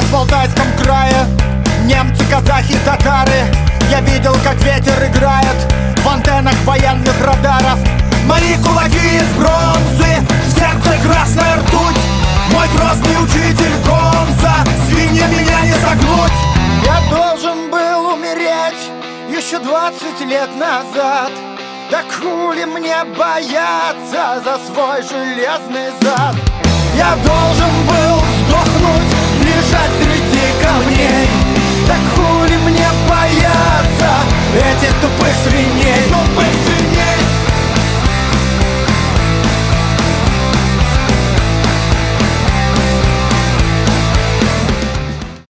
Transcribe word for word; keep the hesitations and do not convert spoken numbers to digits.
в Алтайском крае. Немцы, казахи, татары. Я видел, как ветер играет в антеннах военных радаров. Мои кулаки из бронзы, в сердце красная ртуть. Мой грозный учитель Гонза, свинья меня не загнуть. Я должен был умереть еще двадцать лет назад. Да хули мне бояться за свой железный зад? Я должен был сдохнуть, лежать среди камней. Да хули мне бояться этих тупых свиней?